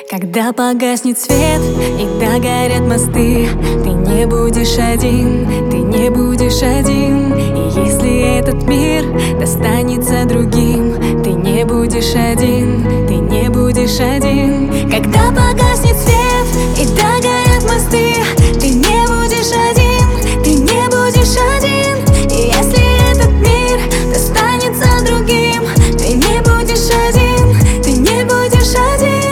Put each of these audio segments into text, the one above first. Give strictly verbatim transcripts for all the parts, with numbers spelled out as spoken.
Когда погаснет свет и догорят мосты, ты не будешь один, ты не будешь один. И если этот мир достанется другим, ты не будешь один, ты не будешь один. Когда погаснет свет и догорят мосты, ты не будешь один, ты не будешь один. И если этот мир достанется другим, ты не будешь один, ты не будешь один.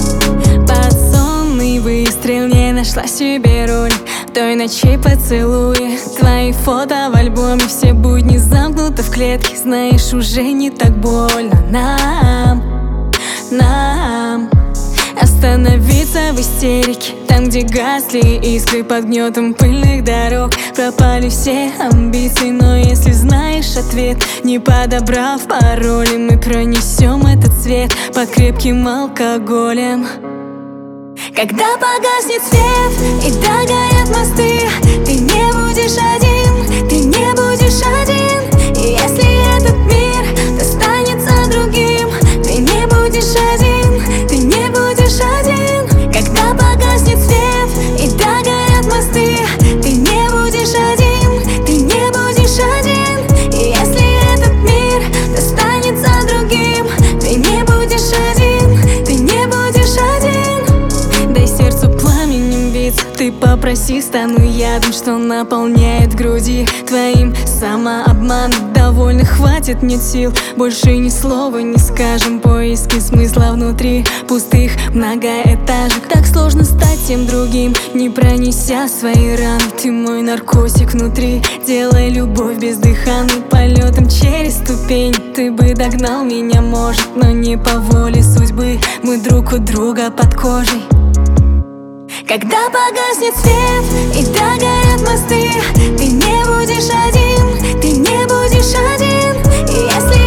Под сонный выстрел не нашла себе роль в той ночи поцелуя. Твои фото в альбоме, все будни замкнуты в клетке. Знаешь, уже не так больно нам, нам остановиться в истерике, там, где гасли искры под гнетом пыльных дорог. Пропали все амбиции, но если знаешь ответ, не подобрав пароли, мы пронесем этот свет под крепким алкоголем. Когда погаснет свет и догорят мосты, ты не будешь один, ты не будешь один. И если этот мир достанется другим, ты не будешь один, ты не будешь один. Когда погаснет свет и догорят мосты, ты не будешь один, ты не будешь один. И если этот мир достанется другим, ты не будешь один, ты не будешь один. Дай сердцу пламенем биться, ты попроси, стану ядом, что наполняет груди. Твоим самообманом довольно, хватит, нет сил, больше ни слова не скажем. Поиски смысла внутри пустых многоэтажек. Так сложно стать тем другим, не пронеся свои раны. Ты мой наркотик внутри, делай любовь бездыханной, полетом через ступень. Ты бы догнал меня, может, но не по воле судьбы, мы друг у друга под кожей. Когда погаснет свет и догорят мосты, ты не будешь один, ты не будешь один. И если